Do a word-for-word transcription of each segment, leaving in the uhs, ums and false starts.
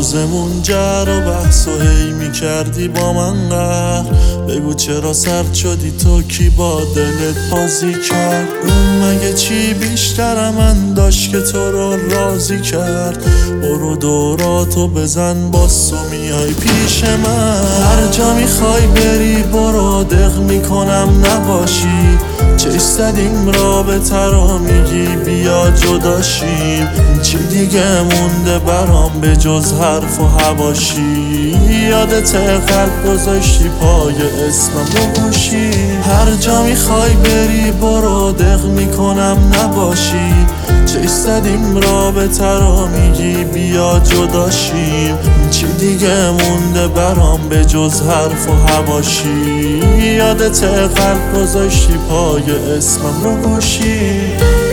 روزمون جر و بحث و هی میکردی با من قهر. بگو چرا سرد شدی تو، کی با دلت بازی کرد؟ اون مگه چی بیشتر من داشت که تو رو راضی کرد؟ برو دوراتو بزن باز تو میای پیش من. هر جا میخوای بری برو، دق میکنم نباشی. چش زدیم رابطه رو میگی بیا جداشیم. چی دیگه مونده برام به جز حرف و حواشی؟ یادت قلب گذاشتی پای اسمم رو گوشی. هر جا میخوای بری برو، دق میکنم نباشی. چش زدیم رابطه رو میگی بیا جداشیم. چی دیگه مونده برام به جز حرف و حواشی؟ یادت قلب گذاشتی پای اسمم رو گوشی.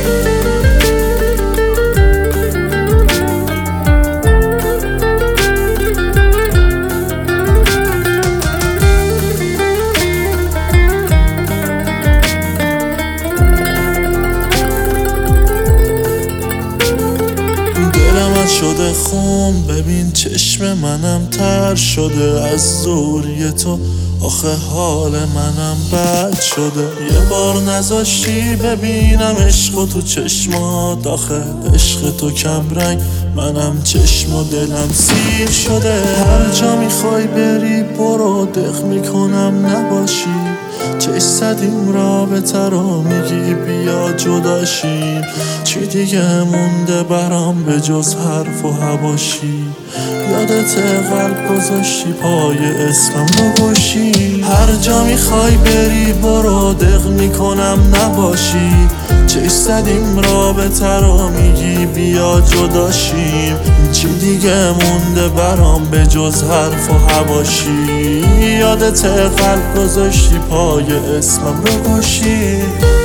شده خون ببین چشم منم تر شده از زوری تو. آخه حال منم بد شده. یه بار نذاشتی ببینم عشق تو چشمات. آخه عشق تو کم رنگ منم چشم و دلم سیر شده. هر جا میخوای بری برو، دق میکنم نباشی. چش زدیم رابطه رو میگی بیا جداشیم. چی دیگه مونده برام به جز حرف و حواشی؟ یادت قلب گذاشتی پای اسمم رو گوشی. هر جا میخوای بری برو، دق میکنم نباشی. چش زدیم رابطه رو میگی بیا جداشیم. چی دیگه مونده برام به جز حرف و حواشی؟ یادت قلب گذاشتی پای اسمم رو گوشی.